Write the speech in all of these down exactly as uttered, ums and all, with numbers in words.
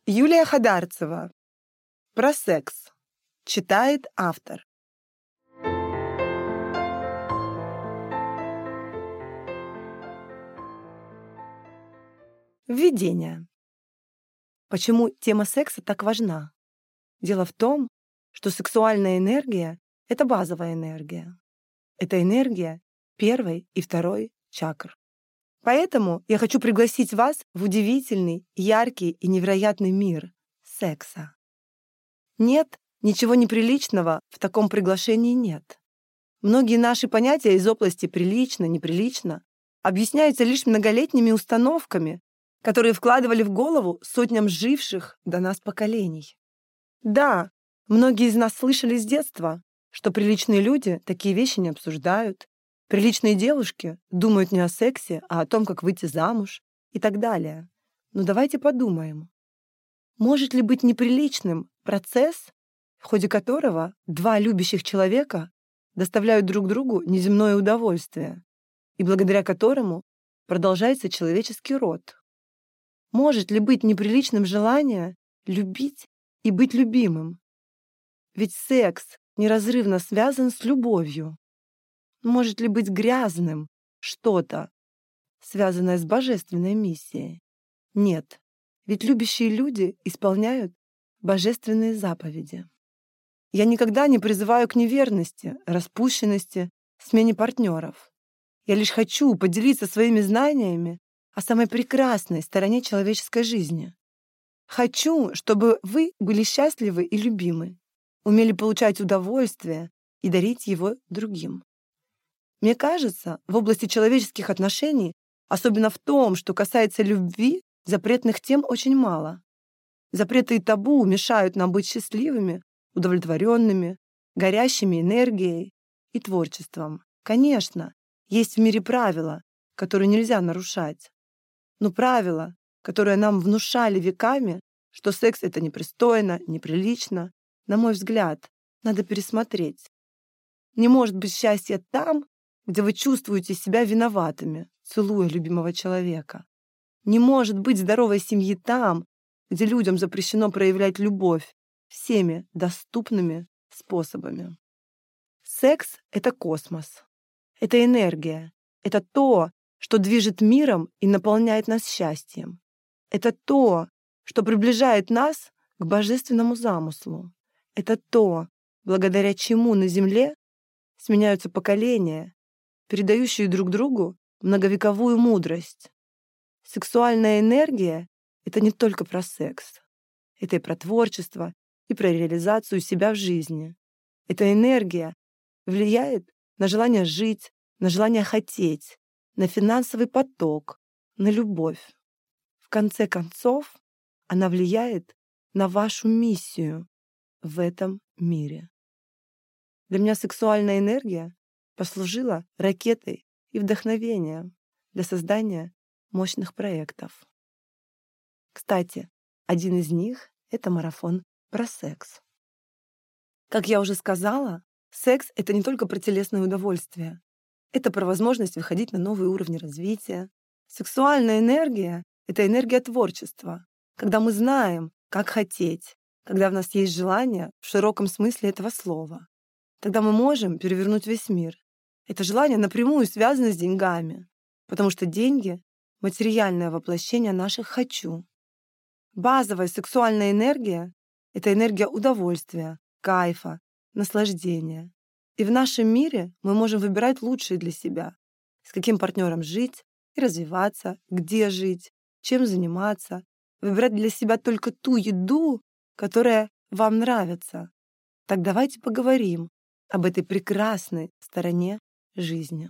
Юлия Хадарцева. Про секс. Читает автор. Введение. Почему тема секса так важна? Дело в том, что сексуальная энергия — это базовая энергия. Это энергия первой и второй чакр. Поэтому я хочу пригласить вас в удивительный, яркий и невероятный мир секса. Нет, ничего неприличного в таком приглашении нет. Многие наши понятия из области «прилично», «неприлично» объясняются лишь многолетними установками, которые вкладывали в голову сотням живших до нас поколений. Да, многие из нас слышали с детства, что приличные люди такие вещи не обсуждают, приличные девушки думают не о сексе, а о том, как выйти замуж и так далее. Но давайте подумаем. Может ли быть неприличным процесс, в ходе которого два любящих человека доставляют друг другу неземное удовольствие, и благодаря которому продолжается человеческий род? Может ли быть неприличным желание любить и быть любимым? Ведь секс неразрывно связан с любовью. Может ли быть грязным что-то, связанное с божественной миссией? Нет, ведь любящие люди исполняют божественные заповеди. Я никогда не призываю к неверности, распущенности, смене партнеров. Я лишь хочу поделиться своими знаниями о самой прекрасной стороне человеческой жизни. Хочу, чтобы вы были счастливы и любимы, умели получать удовольствие и дарить его другим. Мне кажется, в области человеческих отношений, особенно в том, что касается любви, запретных тем очень мало. Запреты и табу мешают нам быть счастливыми, удовлетворенными, горящими энергией и творчеством. Конечно, есть в мире правила, которые нельзя нарушать. Но правила, которые нам внушали веками, что секс — это непристойно, неприлично, на мой взгляд, надо пересмотреть. Не может быть счастья там, где вы чувствуете себя виноватыми, целуя любимого человека. Не может быть здоровой семьи там, где людям запрещено проявлять любовь всеми доступными способами. Секс — это космос. Это энергия. Это то, что движет миром и наполняет нас счастьем. Это то, что приближает нас к божественному замыслу. Это то, благодаря чему на Земле сменяются поколения, передающие друг другу многовековую мудрость. Сексуальная энергия — это не только про секс. Это и про творчество, и про реализацию себя в жизни. Эта энергия влияет на желание жить, на желание хотеть, на финансовый поток, на любовь. В конце концов, она влияет на вашу миссию в этом мире. Для меня сексуальная энергия послужила ракетой и вдохновением для создания мощных проектов. Кстати, один из них — это марафон про секс. Как я уже сказала, секс — это не только про телесное удовольствие. Это про возможность выходить на новые уровни развития. Сексуальная энергия — это энергия творчества, когда мы знаем, как хотеть, когда в нас есть желание в широком смысле этого слова. Тогда мы можем перевернуть весь мир. Это желание напрямую связано с деньгами, потому что деньги — материальное воплощение наших «хочу». Базовая сексуальная энергия — это энергия удовольствия, кайфа, наслаждения. И в нашем мире мы можем выбирать лучшее для себя, с каким партнером жить и развиваться, где жить, чем заниматься, выбирать для себя только ту еду, которая вам нравится. Так давайте поговорим об этой прекрасной стороне жизни.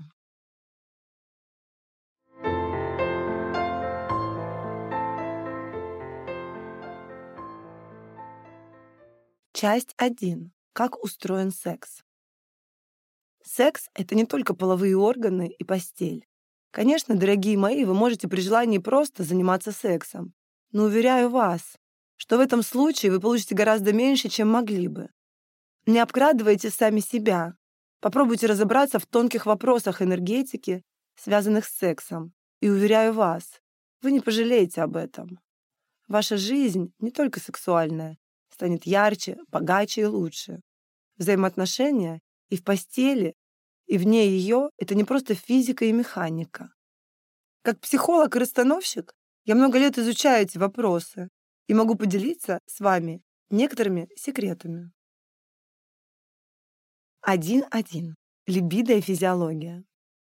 Часть один. Как устроен секс? Секс — это не только половые органы и постель. Конечно, дорогие мои, вы можете при желании просто заниматься сексом. Но уверяю вас, что в этом случае вы получите гораздо меньше, чем могли бы. Не обкрадывайте сами себя. Попробуйте разобраться в тонких вопросах энергетики, связанных с сексом. И уверяю вас, вы не пожалеете об этом. ваша жизнь, не только сексуальная, станет ярче, богаче и лучше. Взаимоотношения и в постели, и вне ее — это не просто физика и механика. Как психолог и расстановщик я много лет изучаю эти вопросы и могу поделиться с вами некоторыми секретами. один один. Либидо и физиология.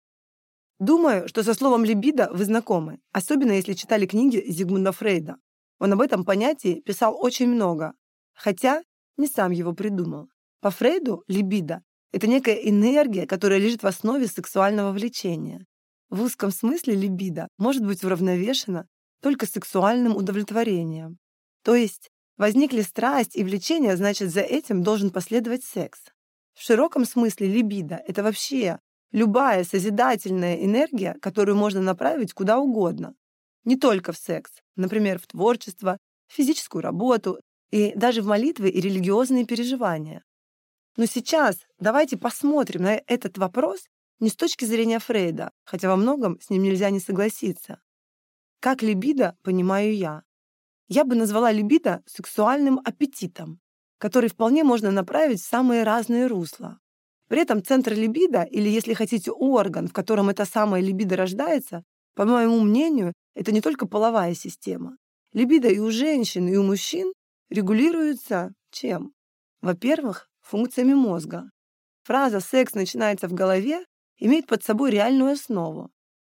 Думаю, что со словом «либидо» вы знакомы, особенно если читали книги Зигмунда Фрейда. Он об этом понятии писал очень много, хотя не сам его придумал. По Фрейду либидо — это некая энергия, которая лежит в основе сексуального влечения. В узком смысле либидо может быть уравновешено только сексуальным удовлетворением. То есть возникли страсть и влечение, значит, за этим должен последовать секс. В широком смысле либидо — это вообще любая созидательная энергия, которую можно направить куда угодно. Не только в секс, например, в творчество, в физическую работу и даже в молитвы и религиозные переживания. Но сейчас давайте посмотрим на этот вопрос не с точки зрения Фрейда, хотя во многом с ним нельзя не согласиться. Как либидо понимаю я? Я бы назвала либидо сексуальным аппетитом, который вполне можно направить в самые разные русла. При этом центр либидо, или, если хотите, орган, в котором эта самая либидо рождается, по моему мнению, это не только половая система. Либидо и у женщин, и у мужчин регулируется чем? Во-первых, функциями мозга. Фраза «секс начинается в голове» имеет под собой реальную основу.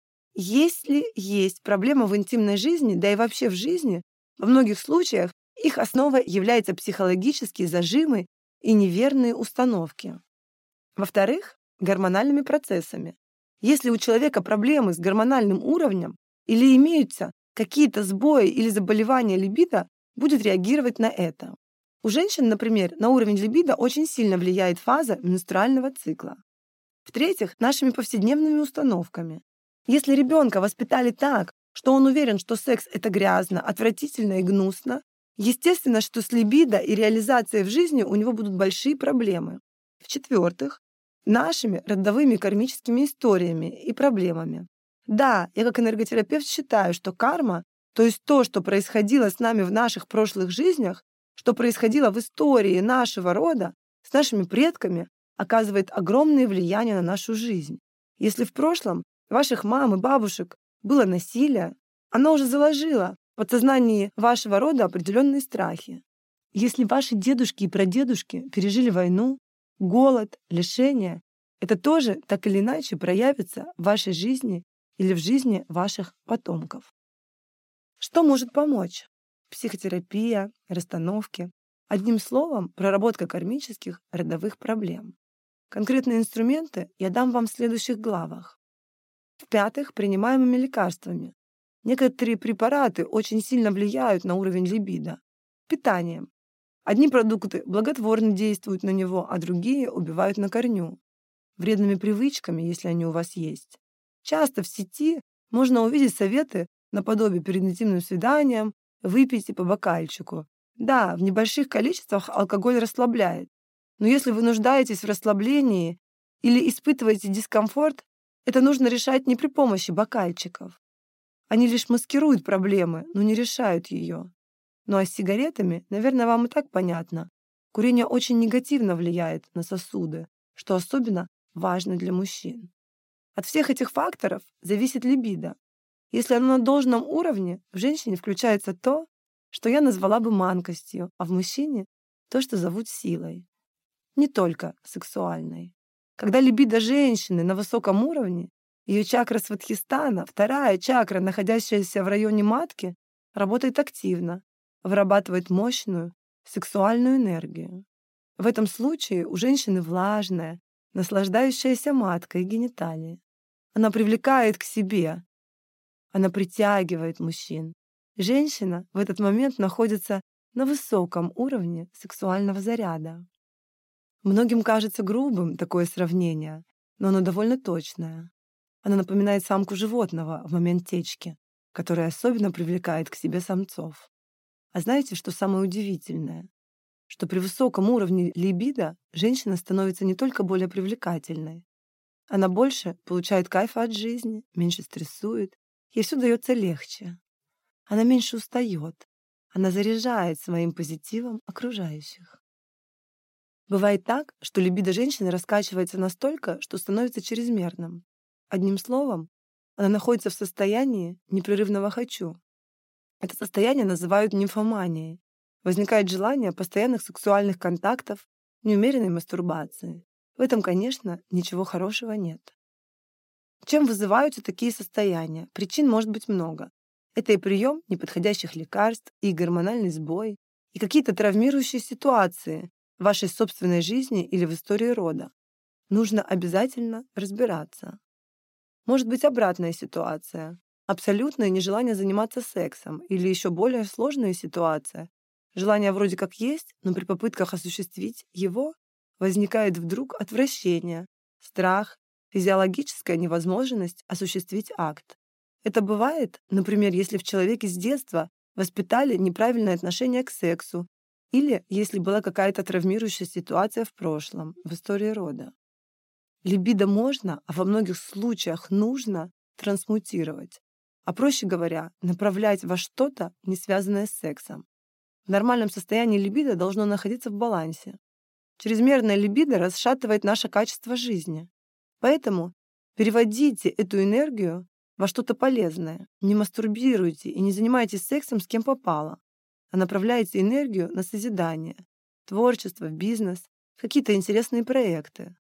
Если есть проблема в интимной жизни, да и вообще в жизни, во многих случаях их основой являются психологические зажимы и неверные установки. Во-вторых, гормональными процессами. Если у человека проблемы с гормональным уровнем или имеются какие-то сбои или заболевания либидо, будет реагировать на это. У женщин, например, на уровень либидо очень сильно влияет фаза менструального цикла. В-третьих, нашими повседневными установками. Если ребенка воспитали так, что он уверен, что секс — это грязно, отвратительно и гнусно, естественно, что с либидо и реализацией в жизни у него будут большие проблемы. В-четвертых, нашими родовыми кармическими историями и проблемами. Да, я как энерготерапевт считаю, что карма, то есть то, что происходило с нами в наших прошлых жизнях, что происходило в истории нашего рода, с нашими предками, оказывает огромное влияние на нашу жизнь. Если в прошлом ваших мам и бабушек было насилие, оно уже заложило в подсознании вашего рода определенные страхи. Если ваши дедушки и прадедушки пережили войну, голод, лишения, это тоже так или иначе проявится в вашей жизни или в жизни ваших потомков. Что может помочь? Психотерапия, расстановки. Одним словом, проработка кармических родовых проблем. Конкретные инструменты я дам вам в следующих главах. В-пятых, принимаемыми лекарствами. Некоторые препараты очень сильно влияют на уровень либидо. Питанием. Одни продукты благотворно действуют на него, а другие убивают на корню. Вредными привычками, если они у вас есть. Часто в сети можно увидеть советы наподобие перед интимным свиданием выпейте по бокальчику. Да, в небольших количествах алкоголь расслабляет. Но если вы нуждаетесь в расслаблении или испытываете дискомфорт, это нужно решать не при помощи бокальчиков. Они лишь маскируют проблемы, но не решают ее. Ну а с сигаретами, наверное, вам и так понятно. Курение очень негативно влияет на сосуды, что особенно важно для мужчин. От всех этих факторов зависит либидо. Если оно на должном уровне, в женщине включается то, что я назвала бы манкостью, а в мужчине — то, что зовут силой. Не только сексуальной. Когда либидо женщины на высоком уровне, ее чакра свадхистана, вторая чакра, находящаяся в районе матки, работает активно, вырабатывает мощную сексуальную энергию. В этом случае у женщины влажная, наслаждающаяся матка и гениталии. Она привлекает к себе, она притягивает мужчин. Женщина в этот момент находится на высоком уровне сексуального заряда. Многим кажется грубым такое сравнение, но оно довольно точное. Оно напоминает самку животного в момент течки, которая особенно привлекает к себе самцов. А знаете, что самое удивительное? Что при высоком уровне либидо женщина становится не только более привлекательной, она больше получает кайфа от жизни, меньше стрессует, ей все дается легче. Она меньше устает, она заряжает своим позитивом окружающих. Бывает так, что либидо женщины раскачивается настолько, что становится чрезмерным. Одним словом, она находится в состоянии непрерывного «хочу». Это состояние называют нимфоманией. Возникает желание постоянных сексуальных контактов, неумеренной мастурбации. В этом, конечно, ничего хорошего нет. Чем вызываются такие состояния? Причин может быть много. Это и прием неподходящих лекарств, и гормональный сбой, и какие-то травмирующие ситуации в вашей собственной жизни или в истории рода. Нужно обязательно разбираться. Может быть обратная ситуация. Абсолютное нежелание заниматься сексом или еще более сложная ситуация. Желание вроде как есть, но при попытках осуществить его возникает вдруг отвращение, страх, физиологическая невозможность осуществить акт. Это бывает, например, если в человеке с детства воспитали неправильное отношение к сексу или если была какая-то травмирующая ситуация в прошлом, в истории рода. Либидо можно, а во многих случаях нужно трансмутировать, а проще говоря, направлять во что-то, не связанное с сексом. В нормальном состоянии либидо должно находиться в балансе. Чрезмерная либидо расшатывает наше качество жизни. Поэтому переводите эту энергию во что-то полезное. Не мастурбируйте и не занимайтесь сексом с кем попало, а направляйте энергию на созидание, творчество, в бизнес, в какие-то интересные проекты.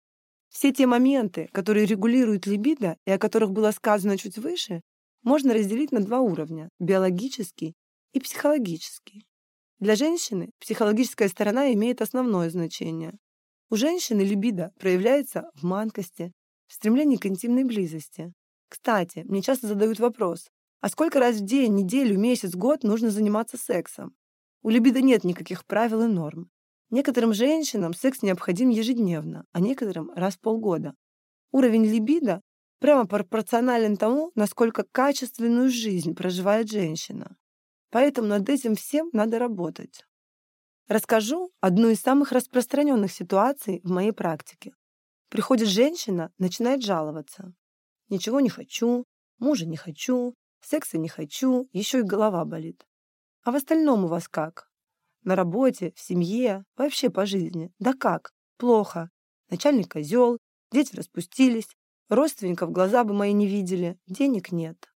Все те моменты, которые регулируют либидо и о которых было сказано чуть выше, можно разделить на два уровня – биологический и психологический. Для женщины психологическая сторона имеет основное значение. У женщины либидо проявляется в манкости, в стремлении к интимной близости. Кстати, мне часто задают вопрос, а сколько раз в день, неделю, месяц, год нужно заниматься сексом? У либидо нет никаких правил и норм. Некоторым женщинам секс необходим ежедневно, а некоторым раз в полгода. Уровень либидо прямо пропорционален тому, насколько качественную жизнь проживает женщина. Поэтому над этим всем надо работать. Расскажу одну из самых распространенных ситуаций в моей практике. Приходит женщина, начинает жаловаться. Ничего не хочу, мужа не хочу, секса не хочу, еще и голова болит. А в остальном у вас как? На работе, в семье, вообще по жизни? Да как? Плохо. Начальник козел, дети распустились, родственников глаза бы мои не видели, денег нет.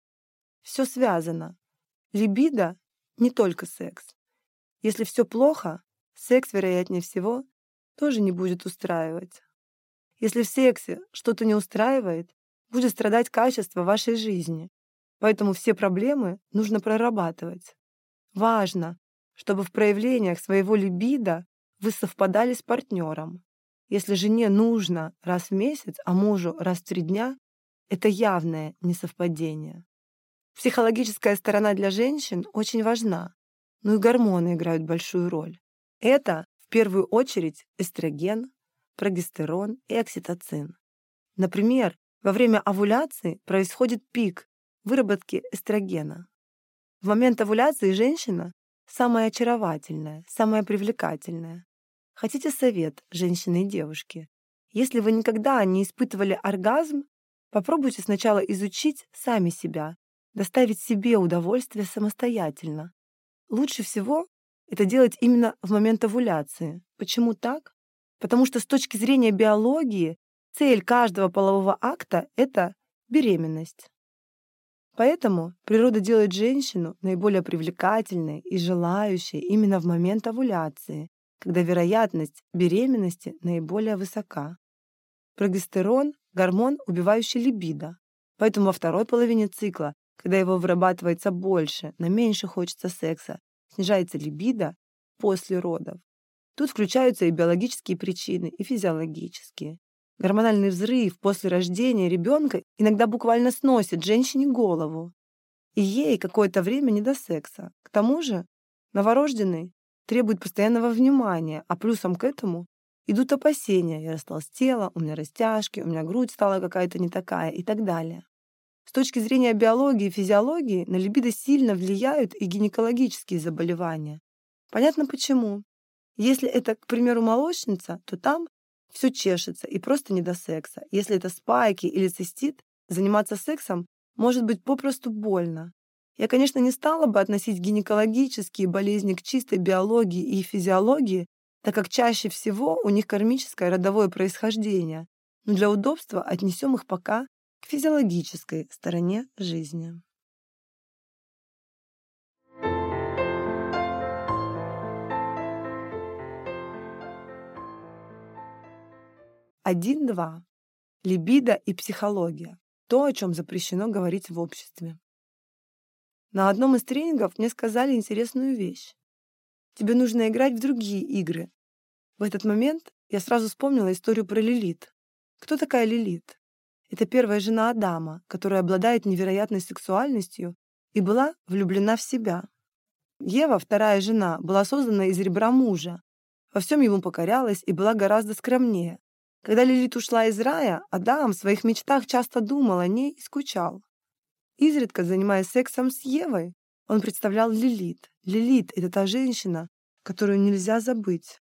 Все связано. Либидо — не только секс. Если все плохо, секс, вероятнее всего, тоже не будет устраивать. Если в сексе что-то не устраивает, будет страдать качество вашей жизни. Поэтому все проблемы нужно прорабатывать. Важно, чтобы в проявлениях своего либидо вы совпадали с партнером. Если жене нужно раз в месяц, а мужу раз в три дня, это явное несовпадение. Психологическая сторона для женщин очень важна, но и гормоны играют большую роль. Это, в первую очередь, эстроген, прогестерон и окситоцин. Например, во время овуляции происходит пик выработки эстрогена. В момент овуляции женщина самая очаровательная, самая привлекательная. Хотите совет, женщины и девушки? Если вы никогда не испытывали оргазм, попробуйте сначала изучить сами себя, доставить себе удовольствие самостоятельно. Лучше всего это делать именно в момент овуляции. Почему так? Потому что с точки зрения биологии цель каждого полового акта — это беременность. Поэтому природа делает женщину наиболее привлекательной и желающей именно в момент овуляции, когда вероятность беременности наиболее высока. Прогестерон — гормон, убивающий либидо. Поэтому во второй половине цикла, когда его вырабатывается больше, но меньше хочется секса, снижается либидо после родов. Тут включаются и биологические причины, и физиологические. Гормональный взрыв после рождения ребенка иногда буквально сносит женщине голову. И ей какое-то время не до секса. К тому же новорожденный требует постоянного внимания, а плюсом к этому идут опасения. Я растолстела, у меня растяжки, у меня грудь стала какая-то не такая и так далее. С точки зрения биологии и физиологии на либидо сильно влияют и гинекологические заболевания. Понятно почему. Если это, к примеру, молочница, то там все чешется и просто не до секса. Если это спайки или цистит, заниматься сексом может быть попросту больно. Я, конечно, не стала бы относить гинекологические болезни к чистой биологии и физиологии, так как чаще всего у них кармическое родовое происхождение, но для удобства отнесем их пока к физиологической стороне жизни. один-два. Либидо и психология. То, о чем запрещено говорить в обществе. На одном из тренингов мне сказали интересную вещь. Тебе нужно играть в другие игры. В этот момент я сразу вспомнила историю про Лилит. Кто такая Лилит? Это первая жена Адама, которая обладает невероятной сексуальностью и была влюблена в себя. Ева, вторая жена, была создана из ребра мужа. Во всем ему покорялась и была гораздо скромнее. Когда Лилит ушла из рая, Адам в своих мечтах часто думал о ней и скучал. Изредка, занимаясь сексом с Евой, он представлял Лилит. Лилит — это та женщина, которую нельзя забыть.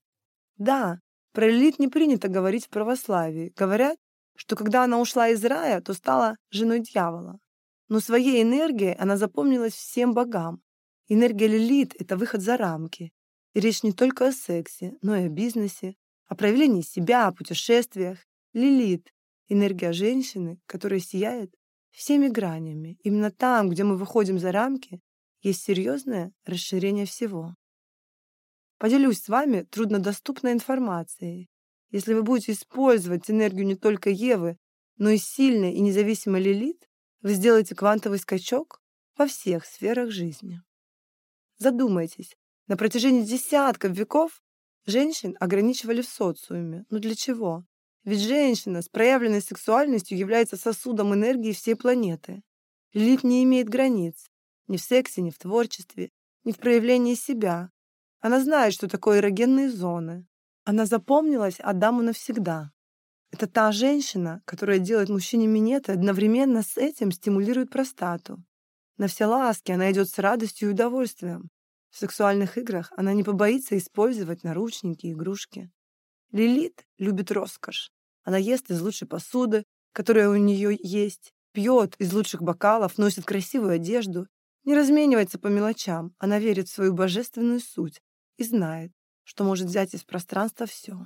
Да, про Лилит не принято говорить в православии. Говорят, что когда она ушла из рая, то стала женой дьявола. Но своей энергией она запомнилась всем богам. Энергия Лилит — это выход за рамки. И речь не только о сексе, но и о бизнесе, о проявлении себя, о путешествиях. Лилит — энергия женщины, которая сияет всеми гранями. Именно там, где мы выходим за рамки, есть серьезное расширение всего. Поделюсь с вами труднодоступной информацией. Если вы будете использовать энергию не только Евы, но и сильной и независимой Лилит, вы сделаете квантовый скачок во всех сферах жизни. Задумайтесь, на протяжении десятков веков женщин ограничивали в социуме. Но для чего? Ведь женщина с проявленной сексуальностью является сосудом энергии всей планеты. Лилит не имеет границ ни в сексе, ни в творчестве, ни в проявлении себя. Она знает, что такое эрогенные зоны. Она запомнилась Адаму навсегда. Это та женщина, которая делает мужчине минет и одновременно с этим стимулирует простату. На все ласки она идет с радостью и удовольствием. В сексуальных играх она не побоится использовать наручники и игрушки. Лилит любит роскошь. Она ест из лучшей посуды, которая у нее есть, пьет из лучших бокалов, носит красивую одежду, не разменивается по мелочам. Она верит в свою божественную суть и знает, что может взять из пространства все.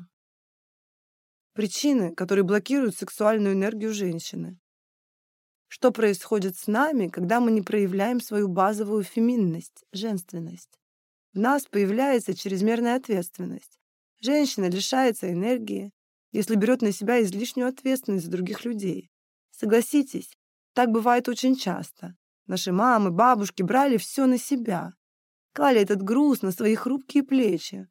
Причины, которые блокируют сексуальную энергию женщины. Что происходит с нами, когда мы не проявляем свою базовую феминность, женственность? В нас появляется чрезмерная ответственность. Женщина лишается энергии, если берет на себя излишнюю ответственность за других людей. Согласитесь, так бывает очень часто. Наши мамы, бабушки брали все на себя, клали этот груз на свои хрупкие плечи.